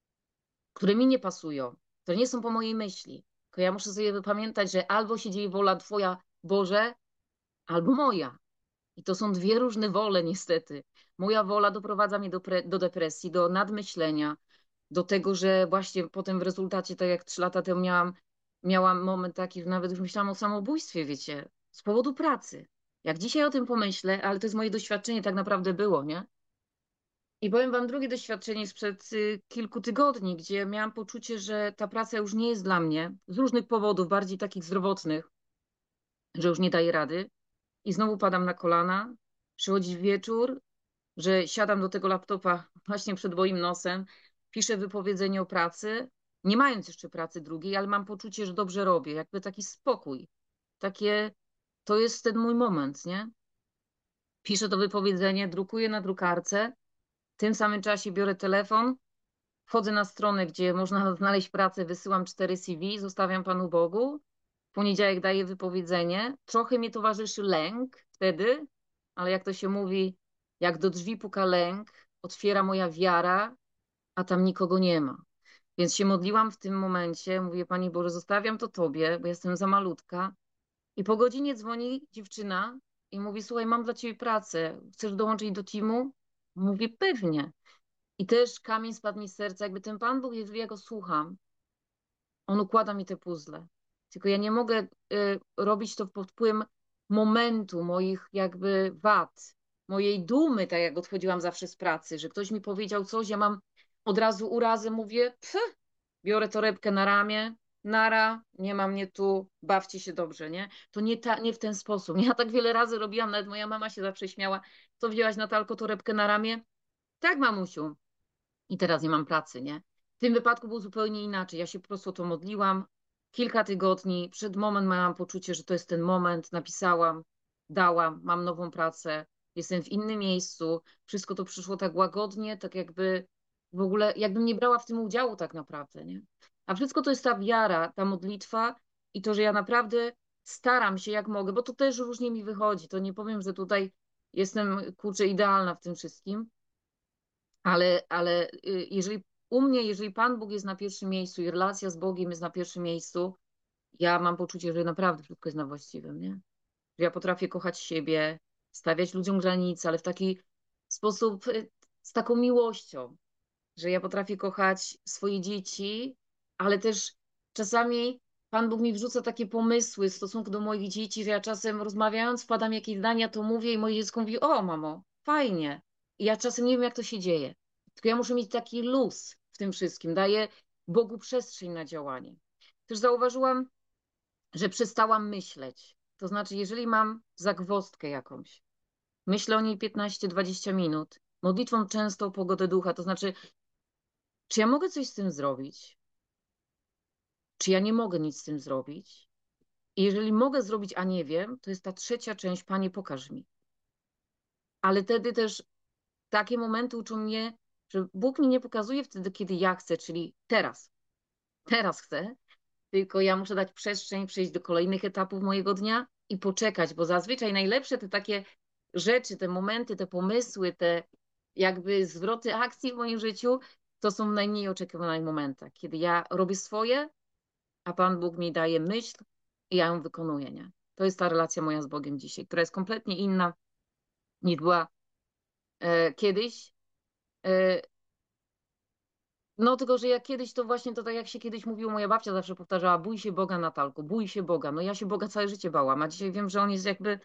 które mi nie pasują, które nie są po mojej myśli. Tylko ja muszę sobie pamiętać, że albo się dzieje wola Twoja, Boże, albo moja. I to są dwie różne wole, niestety. Moja wola doprowadza mnie do depresji, do nadmyślenia, do tego, że właśnie potem w rezultacie, tak jak 3 lata temu miałam moment taki, że nawet już myślałam o samobójstwie, wiecie, z powodu pracy. Jak dzisiaj o tym pomyślę, ale to jest moje doświadczenie, tak naprawdę było, nie? I powiem wam drugie doświadczenie sprzed kilku tygodni, gdzie miałam poczucie, że ta praca już nie jest dla mnie, z różnych powodów, bardziej takich zdrowotnych, że już nie daję rady. I znowu padam na kolana, przychodzi wieczór, że siadam do tego laptopa właśnie przed moim nosem, piszę wypowiedzenie o pracy, nie mając jeszcze pracy drugiej, ale mam poczucie, że dobrze robię, jakby taki spokój. Takie, to jest ten mój moment, nie? Piszę to wypowiedzenie, drukuję na drukarce, w tym samym czasie biorę telefon, wchodzę na stronę, gdzie można znaleźć pracę, wysyłam 4 CV, zostawiam Panu Bogu. W poniedziałek daję wypowiedzenie. Trochę mnie towarzyszy lęk wtedy, ale jak to się mówi, jak do drzwi puka lęk, otwiera moja wiara, a tam nikogo nie ma. Więc się modliłam w tym momencie. Mówię, Pani Boże, zostawiam to Tobie, bo jestem za malutka. I po godzinie dzwoni dziewczyna i mówi, słuchaj, mam dla Ciebie pracę. Chcesz dołączyć do teamu? Mówię, pewnie. I też kamień spadł mi z serca, jakby ten Pan Bóg, jeżeli ja go słucham, on układa mi te puzzle. Tylko ja nie mogę robić to pod wpływem momentu, moich jakby wad, mojej dumy, tak jak odchodziłam zawsze z pracy, że ktoś mi powiedział coś, ja mam od razu urazę, mówię, biorę torebkę na ramię, nara, nie ma mnie tu, bawcie się dobrze, nie? To nie w ten sposób. Ja tak wiele razy robiłam, nawet moja mama się zawsze śmiała, co wzięłaś Natalko torebkę na ramię? Tak, mamusiu i teraz nie mam pracy, nie? W tym wypadku było zupełnie inaczej. Ja się po prostu o to modliłam. Kilka tygodni przed moment miałam poczucie, że to jest ten moment. Napisałam, dałam, mam nową pracę, jestem w innym miejscu. Wszystko to przyszło tak łagodnie, tak jakby w ogóle, jakbym nie brała w tym udziału tak naprawdę, nie? A wszystko to jest ta wiara, ta modlitwa i to, że ja naprawdę staram się jak mogę, bo to też różnie mi wychodzi. To nie powiem, że tutaj jestem, kurczę, idealna w tym wszystkim, ale jeżeli u mnie, jeżeli Pan Bóg jest na pierwszym miejscu i relacja z Bogiem jest na pierwszym miejscu, ja mam poczucie, że naprawdę wszystko jest na właściwym, nie? Że ja potrafię kochać siebie, stawiać ludziom granice, ale w taki sposób, z taką miłością, że ja potrafię kochać swoje dzieci, ale też czasami Pan Bóg mi wrzuca takie pomysły w stosunku do moich dzieci, że ja czasem rozmawiając, wpadam jakieś zdania, to mówię i moje dziecko mówi, o mamo, fajnie. I ja czasem nie wiem, jak to się dzieje. Tylko ja muszę mieć taki luz w tym wszystkim. Daję Bogu przestrzeń na działanie. Też zauważyłam, że przestałam myśleć. To znaczy, jeżeli mam zagwozdkę jakąś, myślę o niej 15-20 minut, modlitwą często o pogodę ducha, to znaczy, czy ja mogę coś z tym zrobić? Czy ja nie mogę nic z tym zrobić? I jeżeli mogę zrobić, a nie wiem, to jest ta trzecia część, Panie, pokaż mi. Ale wtedy też takie momenty uczą mnie, że Bóg mi nie pokazuje wtedy, kiedy ja chcę, czyli teraz. Teraz chcę, tylko ja muszę dać przestrzeń, przejść do kolejnych etapów mojego dnia i poczekać, bo zazwyczaj najlepsze te takie rzeczy, te momenty, te pomysły, te jakby zwroty akcji w moim życiu, to są w najmniej oczekiwanych momentach, kiedy ja robię swoje, a Pan Bóg mi daje myśl i ja ją wykonuję, nie? To jest ta relacja moja z Bogiem dzisiaj, która jest kompletnie inna niż była kiedyś. E, no tylko, że jak kiedyś to właśnie to tak jak się kiedyś mówiło, moja babcia zawsze powtarzała, bój się Boga, Natalko, bój się Boga. No ja się Boga całe życie bałam, a dzisiaj wiem, że On jest jakby,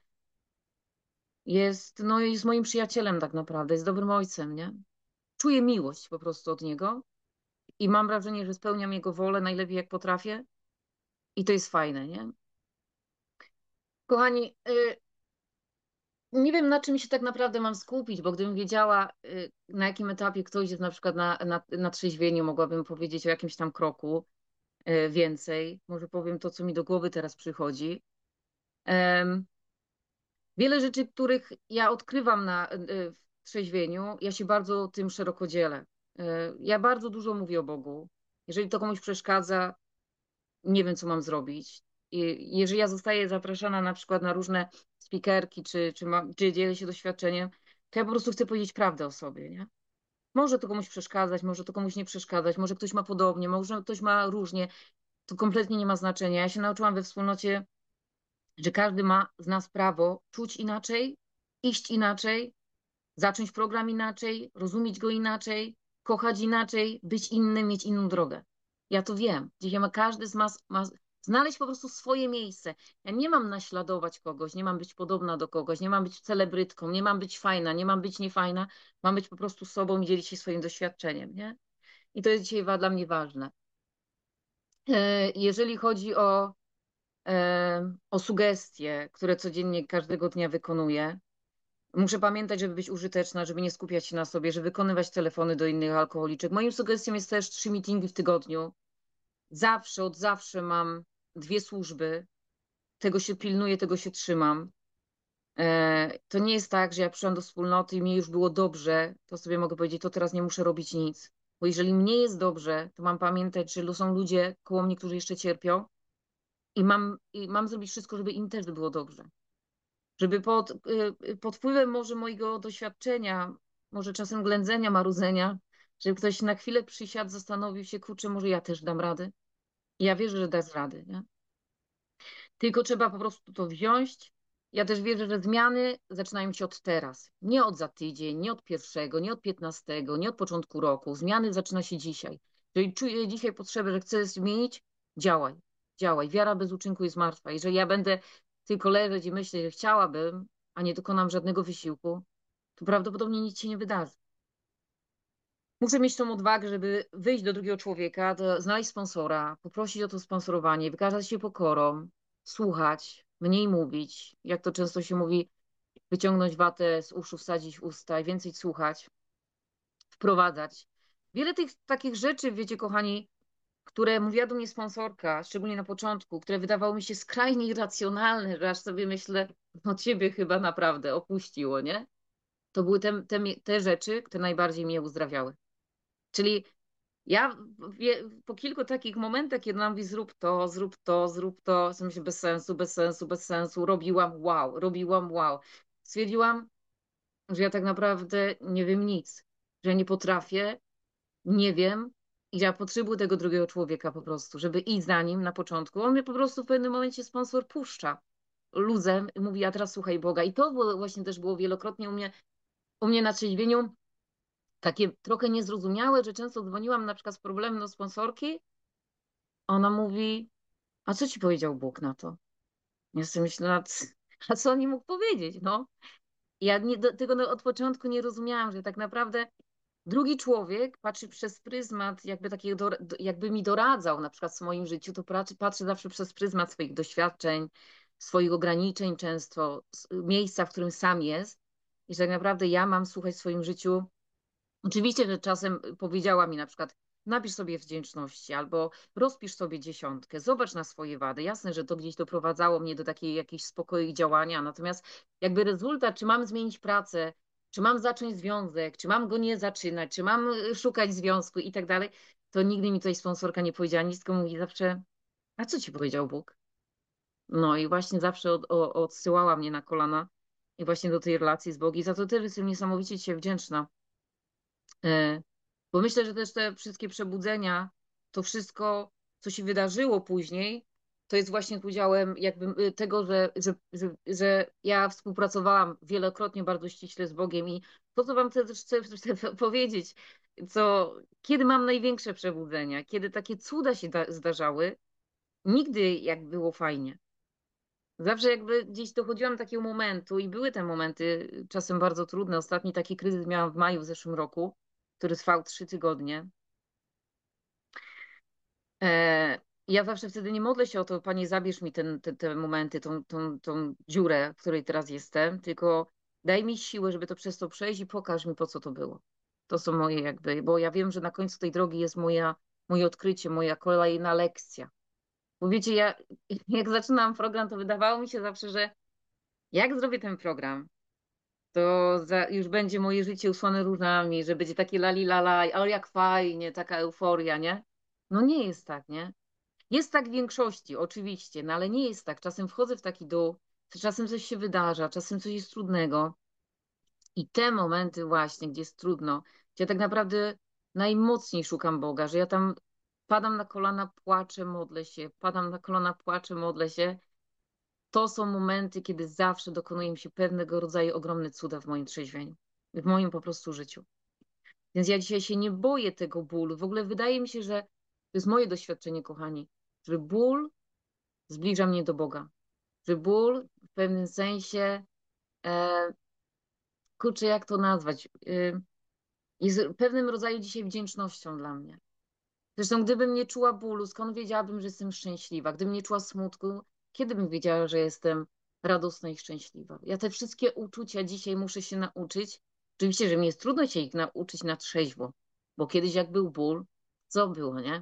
no jest moim przyjacielem tak naprawdę, jest dobrym ojcem, nie? Czuję miłość po prostu od Niego i mam wrażenie, że spełniam Jego wolę najlepiej jak potrafię i to jest fajne, nie? Kochani, nie wiem, na czym się tak naprawdę mam skupić, bo gdybym wiedziała, na jakim etapie ktoś jest na przykład na trzeźwieniu, mogłabym powiedzieć o jakimś tam kroku więcej. Może powiem to, co mi do głowy teraz przychodzi. Em, Wiele rzeczy, których ja odkrywam w trzeźwieniu, ja się bardzo tym szeroko dzielę. Ja bardzo dużo mówię o Bogu. Jeżeli to komuś przeszkadza, nie wiem, co mam zrobić. I jeżeli ja zostaję zapraszana na przykład na różne speakerki, czy dzielę się doświadczeniem, to ja po prostu chcę powiedzieć prawdę o sobie, nie? Może to komuś przeszkadzać, może to komuś nie przeszkadzać, może ktoś ma podobnie, może ktoś ma różnie. To kompletnie nie ma znaczenia. Ja się nauczyłam we wspólnocie, że każdy ma z nas prawo czuć inaczej, iść inaczej, zacząć program inaczej, rozumieć go inaczej, kochać inaczej, być innym, mieć inną drogę. Ja to wiem. Dzisiaj każdy z nas ma znaleźć po prostu swoje miejsce. Ja nie mam naśladować kogoś, nie mam być podobna do kogoś, nie mam być celebrytką, nie mam być fajna, nie mam być niefajna, mam być po prostu sobą i dzielić się swoim doświadczeniem, nie? I to jest dzisiaj dla mnie ważne. Jeżeli chodzi o sugestie, które codziennie każdego dnia wykonuję, muszę pamiętać, żeby być użyteczna, żeby nie skupiać się na sobie, żeby wykonywać telefony do innych alkoholiczek. Moim sugestią jest też 3 meetingi w tygodniu. Zawsze, od zawsze mam 2 służby. Tego się pilnuję, tego się trzymam. To nie jest tak, że ja przyszłam do wspólnoty i mnie już było dobrze, to sobie mogę powiedzieć, to teraz nie muszę robić nic. Bo jeżeli mnie jest dobrze, to mam pamiętać, że są ludzie koło mnie, którzy jeszcze cierpią i mam zrobić wszystko, żeby im też było dobrze. Żeby pod wpływem może mojego doświadczenia, może czasem ględzenia, marudzenia, żeby ktoś na chwilę przysiadł, zastanowił się, kurczę, może ja też dam radę. I ja wierzę, że dasz rady, nie? Tylko trzeba po prostu to wziąć. Ja też wierzę, że zmiany zaczynają się od teraz. Nie od za tydzień, nie od pierwszego, nie od 15, nie od początku roku. Zmiany zaczyna się dzisiaj. Jeżeli czuję dzisiaj potrzebę, że chcę zmienić, działaj. Działaj. Wiara bez uczynku jest martwa. Jeżeli ja będę tylko leżeć i myśleć, że chciałabym, a nie dokonam żadnego wysiłku, to prawdopodobnie nic się nie wydarzy. Muszę mieć tą odwagę, żeby wyjść do drugiego człowieka, znaleźć sponsora, poprosić o to sponsorowanie, wykazać się pokorą, słuchać, mniej mówić. Jak to często się mówi, wyciągnąć watę z uszu, wsadzić w usta i więcej słuchać, wprowadzać. Wiele tych takich rzeczy, wiecie, kochani, które mówiła do mnie sponsorka, szczególnie na początku, które wydawały mi się skrajnie irracjonalne, że aż sobie myślę, no ciebie chyba naprawdę opuściło, nie? To były te rzeczy, które najbardziej mnie uzdrawiały. Czyli ja po kilku takich momentach, kiedy nam mówi zrób to, zrób to, zrób to, sobie myślę bez sensu, bez sensu, bez sensu, robiłam wow. Stwierdziłam, że ja tak naprawdę nie wiem nic, że ja nie potrafię, nie wiem i że ja potrzebuję tego drugiego człowieka po prostu, żeby iść za nim na początku. On mnie po prostu w pewnym momencie sponsor puszcza luzem i mówi, a teraz słuchaj Boga. I to właśnie też było wielokrotnie u mnie na trzeźwieniu takie trochę niezrozumiałe, że często dzwoniłam na przykład z problemem do sponsorki. Ona mówi, A co ci powiedział Bóg na to? Ja sobie myślę, a co on nie mógł powiedzieć, no? Ja tego od początku nie rozumiałam, że tak naprawdę drugi człowiek patrzy przez pryzmat, jakby takiego, jakby mi doradzał na przykład w moim życiu, to patrzy zawsze przez pryzmat swoich doświadczeń, swoich ograniczeń często, miejsca, w którym sam jest. I że tak naprawdę ja mam słuchać w swoim życiu. Oczywiście, że czasem powiedziała mi na przykład, napisz sobie wdzięczności albo rozpisz sobie dziesiątkę, zobacz na swoje wady. Jasne, że to gdzieś doprowadzało mnie do takiej jakiejś spokoju i działania, natomiast jakby rezultat, czy mam zmienić pracę, czy mam zacząć związek, czy mam go nie zaczynać, czy mam szukać związku i tak dalej, to nigdy mi tutaj sponsorka nie powiedziała nic, tylko mówi zawsze, a co ci powiedział Bóg? No i właśnie zawsze odsyłała mnie na kolana i właśnie do tej relacji z Bogiem. I za to też jestem niesamowicie dzisiaj wdzięczna. E, Bo myślę, że też te wszystkie przebudzenia, to wszystko, co się wydarzyło później, to jest właśnie udziałem jakby tego, że ja współpracowałam wielokrotnie bardzo ściśle z Bogiem i to, co wam chcę powiedzieć, kiedy mam największe przebudzenia, kiedy takie cuda się zdarzały, nigdy jak było fajnie. Zawsze jakby gdzieś dochodziłam do takiego momentu i były te momenty czasem bardzo trudne. Ostatni taki kryzys miałam w maju w zeszłym roku, który trwał 3 tygodnie. E, ja zawsze wtedy nie modlę się o to, Panie, zabierz mi te momenty, tą dziurę, w której teraz jestem, tylko daj mi siłę, żeby to przez to przejść i pokaż mi, po co to było. To są moje jakby, bo ja wiem, że na końcu tej drogi jest moje odkrycie, moja kolejna lekcja. Bo wiecie, ja jak zaczynałam program, to wydawało mi się zawsze, że jak zrobię ten program, to już będzie moje życie usłane różami, że będzie takie lali lala, ale jak fajnie, taka euforia, nie? No nie jest tak, nie? Jest tak w większości, oczywiście, no ale nie jest tak. Czasem wchodzę w taki dół, czasem coś się wydarza, czasem coś jest trudnego i te momenty właśnie, gdzie jest trudno, gdzie ja tak naprawdę najmocniej szukam Boga, że ja tam padam na kolana, płaczę, modlę się, padam na kolana, płaczę, modlę się. To są momenty, kiedy zawsze dokonuje mi się pewnego rodzaju ogromne cuda w moim trzeźwieniu, w moim po prostu życiu. Więc ja dzisiaj się nie boję tego bólu. W ogóle wydaje mi się, że to jest moje doświadczenie, kochani, że ból zbliża mnie do Boga. Że ból w pewnym sensie, e, kurczę, jak to nazwać, jest pewnym rodzaju dzisiaj wdzięcznością dla mnie. Zresztą, gdybym nie czuła bólu, skąd wiedziałabym, że jestem szczęśliwa? Gdybym nie czuła smutku, kiedy bym wiedziała, że jestem radosna i szczęśliwa? Ja te wszystkie uczucia dzisiaj muszę się nauczyć. Oczywiście, że mi jest trudno się ich nauczyć na trzeźwo, bo kiedyś jak był ból, co było, nie?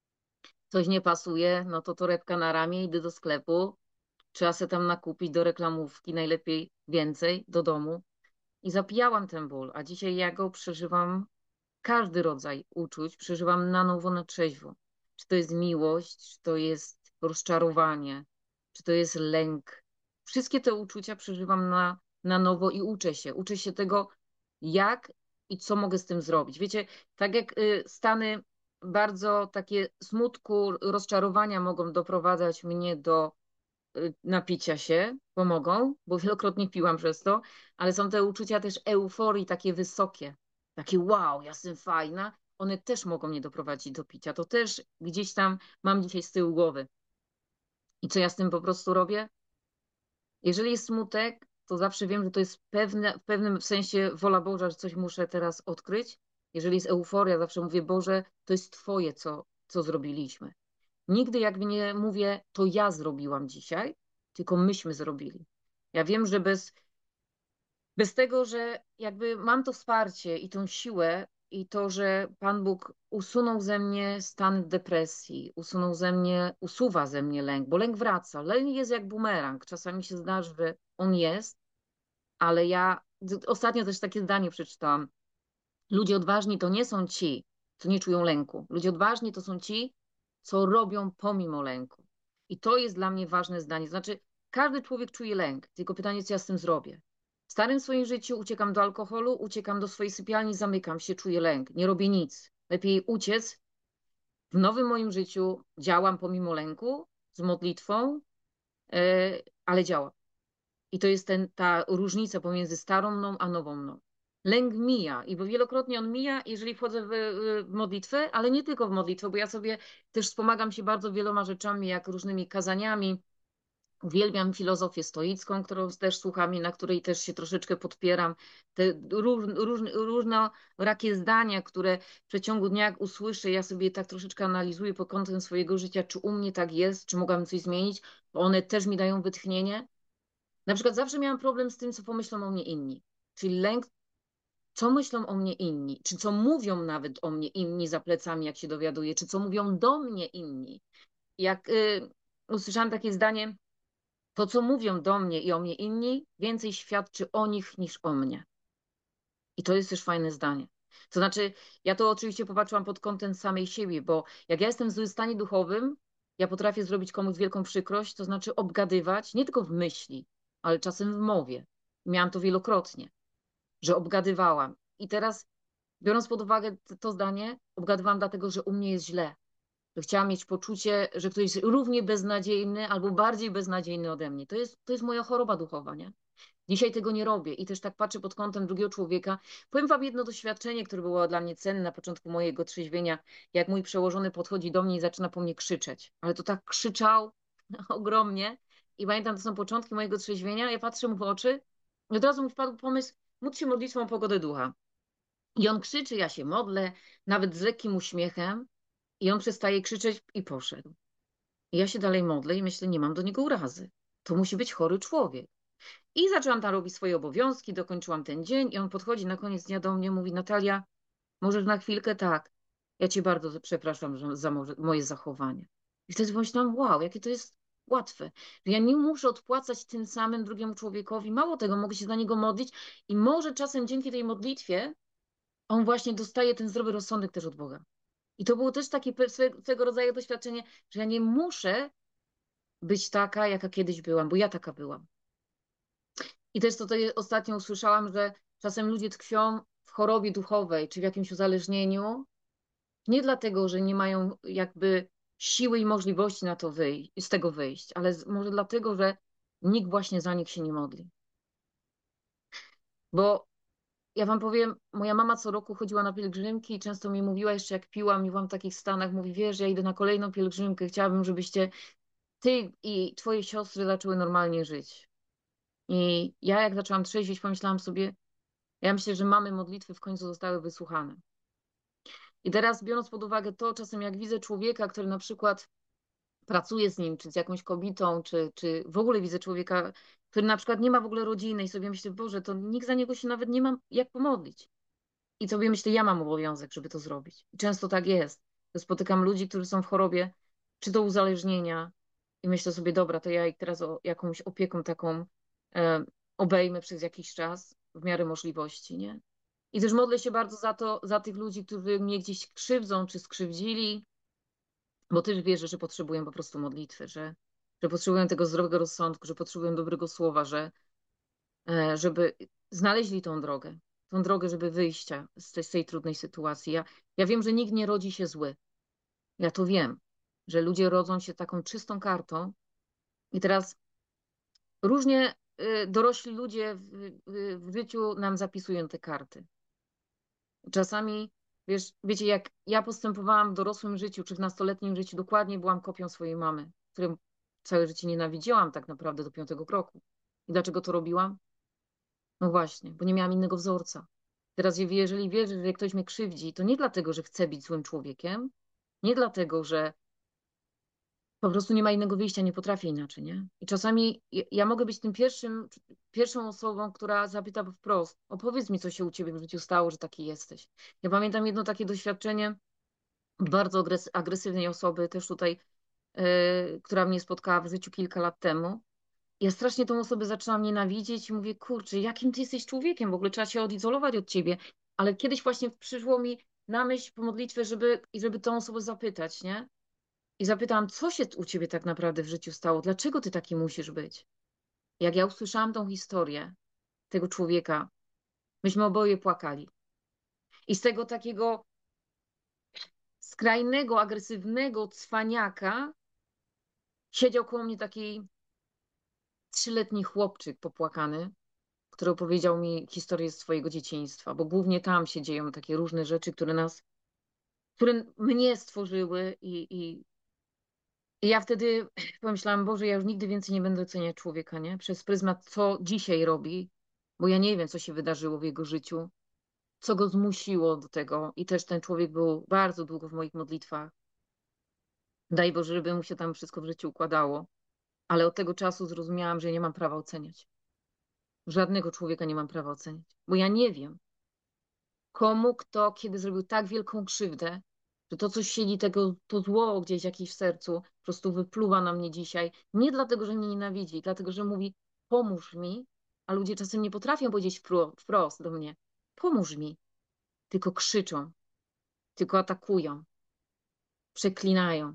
Coś nie pasuje, no to torebka na ramię, idę do sklepu, trzeba se tam nakupić do reklamówki, najlepiej więcej, do domu. I zapijałam ten ból, a dzisiaj ja go przeżywam, każdy rodzaj uczuć przeżywam na nowo, na trzeźwo. Czy to jest miłość, czy to jest rozczarowanie, czy to jest lęk. Wszystkie te uczucia przeżywam na nowo i uczę się. Uczę się tego, jak i co mogę z tym zrobić. Wiecie, tak jak stany bardzo takie smutku, rozczarowania mogą doprowadzać mnie do napicia się, pomogą, bo wielokrotnie piłam przez to, ale są te uczucia też euforii takie wysokie, takie wow, ja jestem fajna, one też mogą mnie doprowadzić do picia. To też gdzieś tam mam dzisiaj z tyłu głowy. I co ja z tym po prostu robię? Jeżeli jest smutek, to zawsze wiem, że to jest w pewnym sensie wola Boża, że coś muszę teraz odkryć. Jeżeli jest euforia, zawsze mówię, Boże, to jest Twoje, co zrobiliśmy. Nigdy jakby nie mówię, to ja zrobiłam dzisiaj, tylko myśmy zrobili. Ja wiem, że bez tego, że jakby mam to wsparcie i tą siłę i to, że Pan Bóg usunął ze mnie stan depresji, usuwa ze mnie lęk, bo lęk wraca. Lęk jest jak bumerang. Czasami się zdarzy, że on jest, ale ostatnio też takie zdanie przeczytałam. Ludzie odważni to nie są ci, co nie czują lęku. Ludzie odważni to są ci, co robią pomimo lęku. I to jest dla mnie ważne zdanie. Znaczy, każdy człowiek czuje lęk, tylko pytanie, co ja z tym zrobię. W starym swoim życiu uciekam do alkoholu, uciekam do swojej sypialni, zamykam się, czuję lęk, nie robię nic. Lepiej uciec. W nowym moim życiu działam pomimo lęku, z modlitwą, ale działam. I to jest ta różnica pomiędzy starą mną a nową mną. Lęk mija i bo wielokrotnie on mija, jeżeli wchodzę w modlitwę, ale nie tylko w modlitwę, bo ja sobie też wspomagam się bardzo wieloma rzeczami, jak różnymi kazaniami. Uwielbiam filozofię stoicką, którą też słucham i na której też się troszeczkę podpieram. Te różnorakie zdania, które w przeciągu dnia jak usłyszę, ja sobie tak troszeczkę analizuję pod kątem swojego życia, czy u mnie tak jest, czy mogłabym coś zmienić, bo one też mi dają wytchnienie. Na przykład zawsze miałam problem z tym, co pomyślą o mnie inni. Czyli lęk, co myślą o mnie inni, czy co mówią nawet o mnie inni za plecami, jak się dowiaduję, czy co mówią do mnie inni. Jak usłyszałam takie zdanie, to, co mówią do mnie i o mnie inni, więcej świadczy o nich niż o mnie. I to jest też fajne zdanie. To znaczy, ja to oczywiście popatrzyłam pod kątem samej siebie, bo jak ja jestem w złym stanie duchowym, ja potrafię zrobić komuś wielką przykrość, to znaczy obgadywać, nie tylko w myśli, ale czasem w mowie. Miałam to wielokrotnie, że obgadywałam. I teraz, biorąc pod uwagę to zdanie, obgadywałam dlatego, że u mnie jest źle. Że chciałam mieć poczucie, że ktoś jest równie beznadziejny albo bardziej beznadziejny ode mnie. To jest moja choroba duchowa, nie? Dzisiaj tego nie robię i też tak patrzę pod kątem drugiego człowieka. Powiem wam jedno doświadczenie, które było dla mnie cenne na początku mojego trzeźwienia, jak mój przełożony podchodzi do mnie i zaczyna po mnie krzyczeć. Ale to tak krzyczał ogromnie i pamiętam, to są początki mojego trzeźwienia, ja patrzę mu w oczy i od razu mi wpadł pomysł, módl się modlitwą o pogodę ducha. I on krzyczy, ja się modlę, nawet z lekkim uśmiechem i on przestaje krzyczeć i poszedł. I ja się dalej modlę i myślę, nie mam do niego urazy. To musi być chory człowiek. I zaczęłam tam robić swoje obowiązki, dokończyłam ten dzień i on podchodzi na koniec dnia do mnie, mówi, Natalia, możesz na chwilkę? Tak. Ja cię bardzo przepraszam za moje zachowanie. I wtedy pomyślałam, wow, jakie to jest łatwe, że ja nie muszę odpłacać tym samym drugiemu człowiekowi. Mało tego, mogę się za niego modlić i może czasem dzięki tej modlitwie on właśnie dostaje ten zdrowy rozsądek też od Boga. I to było też takie swego rodzaju doświadczenie, że ja nie muszę być taka, jaka kiedyś byłam, bo ja taka byłam. I też tutaj ostatnio usłyszałam, że czasem ludzie tkwią w chorobie duchowej czy w jakimś uzależnieniu, nie dlatego, że nie mają jakby siły i możliwości na to wyjść, z tego wyjść, ale może dlatego, że nikt właśnie za nich się nie modli. Bo ja wam powiem, moja mama co roku chodziła na pielgrzymki i często mi mówiła, jeszcze jak piłam i byłam w takich stanach, mówi, wiesz, ja idę na kolejną pielgrzymkę, chciałabym, żebyście ty i twoje siostry zaczęły normalnie żyć. I ja jak zaczęłam trzeźwieć, pomyślałam sobie, ja myślę, że mamy modlitwy w końcu zostały wysłuchane. I teraz biorąc pod uwagę to, czasem jak widzę człowieka, który na przykład pracuje z nim, czy z jakąś kobietą, czy w ogóle widzę człowieka, który na przykład nie ma w ogóle rodziny i sobie myślę, Boże, to nikt za niego się nawet nie ma jak pomodlić. I sobie myślę, ja mam obowiązek, żeby to zrobić. I często tak jest. Że spotykam ludzi, którzy są w chorobie, czy do uzależnienia i myślę sobie, dobra, to ja ich teraz jakąś opieką taką e, obejmę przez jakiś czas w miarę możliwości, nie? I też modlę się bardzo za to, za tych ludzi, którzy mnie gdzieś krzywdzą czy skrzywdzili, bo też wierzę, że potrzebują po prostu modlitwy, że potrzebują tego zdrowego rozsądku, że potrzebują dobrego słowa, żeby znaleźli tą drogę, żeby wyjścia z tej trudnej sytuacji. Ja wiem, że nikt nie rodzi się zły. Ja to wiem, że ludzie rodzą się taką czystą kartą i teraz różnie dorośli ludzie w życiu nam zapisują te karty. Czasami, wiecie, jak ja postępowałam w dorosłym życiu, czy w nastoletnim życiu, dokładnie byłam kopią swojej mamy, którą całe życie nienawidziłam tak naprawdę do piątego kroku. I dlaczego to robiłam? No właśnie, bo nie miałam innego wzorca. Teraz, jeżeli wierzę, że ktoś mnie krzywdzi, to nie dlatego, że chce być złym człowiekiem, nie dlatego, że po prostu nie ma innego wyjścia, nie potrafię inaczej, nie? I czasami ja mogę być tym pierwszą osobą, która zapyta wprost, opowiedz mi, co się u ciebie w życiu stało, że taki jesteś. Ja pamiętam jedno takie doświadczenie od bardzo agresywnej osoby, też tutaj, która mnie spotkała w życiu kilka lat temu. Ja strasznie tą osobę zaczęłam nienawidzieć i mówię, kurczę, jakim ty jesteś człowiekiem? W ogóle trzeba się odizolować od ciebie. Ale kiedyś właśnie przyszło mi na myśl po modlitwie, żeby tą osobę zapytać, nie? I zapytałam, co się u ciebie tak naprawdę w życiu stało? Dlaczego ty taki musisz być? Jak ja usłyszałam tą historię tego człowieka, myśmy oboje płakali. I z tego takiego skrajnego, agresywnego cwaniaka siedział koło mnie taki 3-letni chłopczyk popłakany, który opowiedział mi historię z swojego dzieciństwa, bo głównie tam się dzieją takie różne rzeczy, które mnie stworzyły i ja wtedy pomyślałam, Boże, ja już nigdy więcej nie będę oceniać człowieka, nie? Przez pryzmat, co dzisiaj robi, bo ja nie wiem, co się wydarzyło w jego życiu, co go zmusiło do tego i też ten człowiek był bardzo długo w moich modlitwach. Daj Boże, żeby mu się tam wszystko w życiu układało, ale od tego czasu zrozumiałam, że nie mam prawa oceniać. Żadnego człowieka nie mam prawa oceniać, bo ja nie wiem, komu, kto, kiedy zrobił tak wielką krzywdę, że to, co siedzi to zło gdzieś jakieś w sercu, po prostu wypluwa na mnie dzisiaj. Nie dlatego, że mnie nienawidzi, dlatego, że mówi, pomóż mi, a ludzie czasem nie potrafią powiedzieć wprost do mnie, pomóż mi, tylko krzyczą, tylko atakują, przeklinają.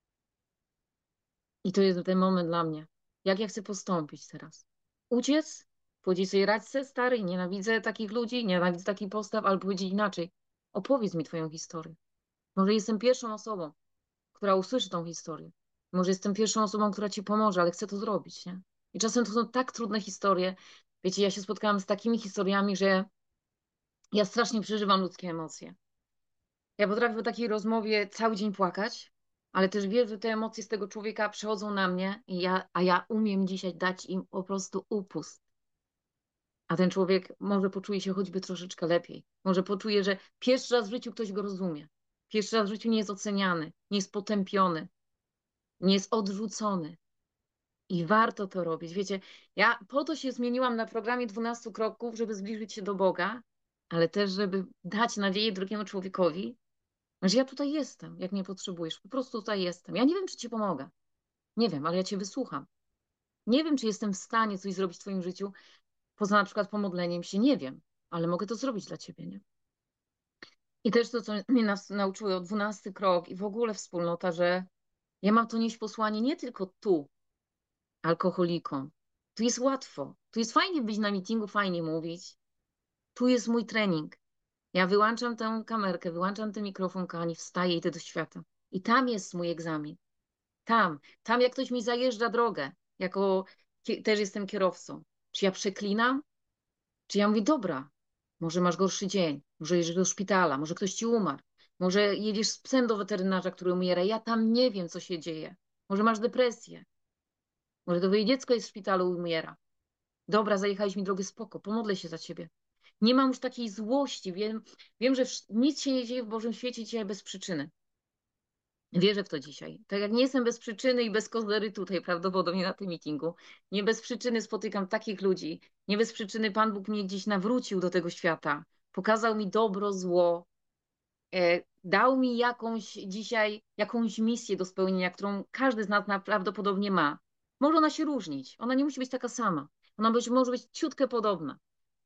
I to jest ten moment dla mnie. Jak ja chcę postąpić teraz? Uciec? Powiedzieć sobie, radź se, stary, nienawidzę takich ludzi, nienawidzę takich postaw, albo powiedzieć inaczej. Opowiedz mi twoją historię. Może jestem pierwszą osobą, która usłyszy tą historię. Może jestem pierwszą osobą, która ci pomoże, ale chcę to zrobić, nie? I czasem to są tak trudne historie. Wiecie, ja się spotkałam z takimi historiami, że ja strasznie przeżywam ludzkie emocje. Ja potrafię po takiej rozmowie cały dzień płakać, ale też wiem, że te emocje z tego człowieka przechodzą na mnie, a ja umiem dzisiaj dać im po prostu upust. A ten człowiek może poczuje się choćby troszeczkę lepiej. Może poczuje, że pierwszy raz w życiu ktoś go rozumie. Pierwszy raz w życiu nie jest oceniany, nie jest potępiony, nie jest odrzucony. I warto to robić. Wiecie, ja po to się zmieniłam na programie 12 kroków, żeby zbliżyć się do Boga, ale też, żeby dać nadzieję drugiemu człowiekowi, że ja tutaj jestem, jak mnie potrzebujesz. Po prostu tutaj jestem. Ja nie wiem, czy ci pomogę. Nie wiem, ale ja cię wysłucham. Nie wiem, czy jestem w stanie coś zrobić w twoim życiu, poza na przykład pomodleniem się. Nie wiem, ale mogę to zrobić dla ciebie, nie? I też to, co mnie nas nauczyły o 12 krok i w ogóle wspólnota, że ja mam to nieść posłanie nie tylko tu, alkoholikom. Tu jest łatwo. Tu jest fajnie być na meetingu, fajnie mówić. Tu jest mój trening. Ja wyłączam tę kamerkę, wyłączam ten mikrofon, kochani, wstaję i idę do świata. I tam jest mój egzamin. Tam jak ktoś mi zajeżdża drogę, też jestem kierowcą. Czy ja przeklinam? Czy ja mówię, dobra, może masz gorszy dzień, może jedziesz do szpitala, może ktoś ci umarł, może jedziesz z psem do weterynarza, który umiera. Ja tam nie wiem, co się dzieje. Może masz depresję, może twoje dziecko jest w szpitalu i umiera. Dobra, zajechałeś mi drogę, spoko, pomodlę się za ciebie. Nie mam już takiej złości. Wiem, że nic się nie dzieje w Bożym świecie dzisiaj bez przyczyny. Wierzę w to dzisiaj. Tak jak nie jestem bez przyczyny i bez kozery tutaj prawdopodobnie na tym meetingu, nie bez przyczyny spotykam takich ludzi, nie bez przyczyny Pan Bóg mnie gdzieś nawrócił do tego świata, pokazał mi dobro, zło, dał mi jakąś misję do spełnienia, którą każdy z nas prawdopodobnie ma. Może ona się różnić, ona nie musi być taka sama, może być ciutkę podobna.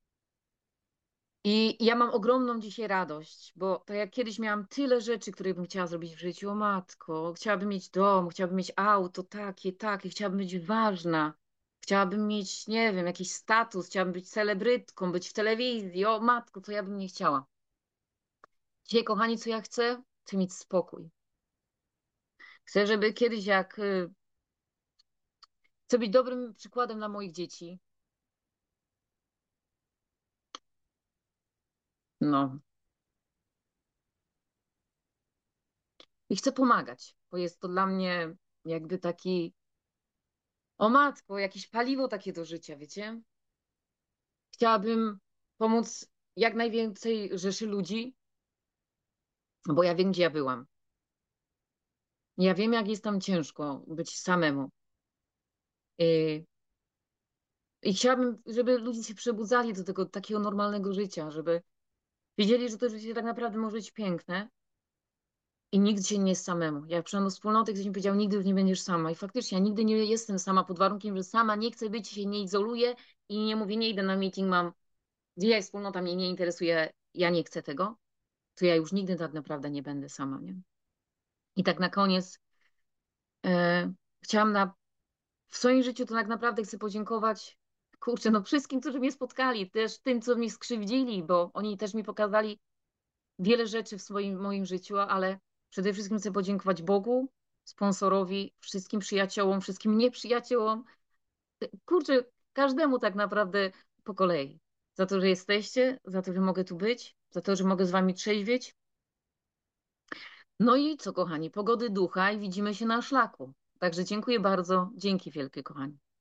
I ja mam ogromną dzisiaj radość, bo tak jak kiedyś miałam tyle rzeczy, które bym chciała zrobić w życiu, o matko, chciałabym mieć dom, chciałabym mieć auto, takie, chciałabym być ważna, chciałabym mieć, nie wiem, jakiś status, chciałabym być celebrytką, być w telewizji, o matko, co ja bym nie chciała. Dzisiaj, kochani, co ja chcę? Chcę mieć spokój. Chcę, żeby kiedyś chcę być dobrym przykładem dla moich dzieci. No. I chcę pomagać, bo jest to dla mnie jakby taki, o matko, jakieś paliwo takie do życia, wiecie? Chciałabym pomóc jak najwięcej rzeszy ludzi, bo ja wiem, gdzie ja byłam. Ja wiem, jak jest tam ciężko być samemu. I, i chciałabym, żeby ludzie się przebudzali do tego takiego normalnego życia, żeby wiedzieli, że to życie tak naprawdę może być piękne i nigdy się nie jest samemu. Jak przyszłam do wspólnoty, ktoś mi powiedział, nigdy już nie będziesz sama. I faktycznie, ja nigdy nie jestem sama pod warunkiem, że sama nie chcę być, się nie izoluję i nie mówię, nie idę na meeting, dzisiaj wspólnota mnie nie interesuje, ja nie chcę tego, to ja już nigdy tak naprawdę nie będę sama, nie? I tak na koniec e, chciałam w swoim życiu to tak naprawdę chcę podziękować, kurczę, no wszystkim, którzy mnie spotkali, też tym, co mnie skrzywdzili, bo oni też mi pokazali wiele rzeczy w moim życiu, ale przede wszystkim chcę podziękować Bogu, sponsorowi, wszystkim przyjaciołom, wszystkim nieprzyjaciołom, kurczę, każdemu tak naprawdę, po kolei. Za to, że jesteście, za to, że mogę tu być, za to, że mogę z wami trzeźwieć. No i co, kochani, pogody ducha i widzimy się na szlaku. Także dziękuję bardzo. Dzięki wielkie, kochani.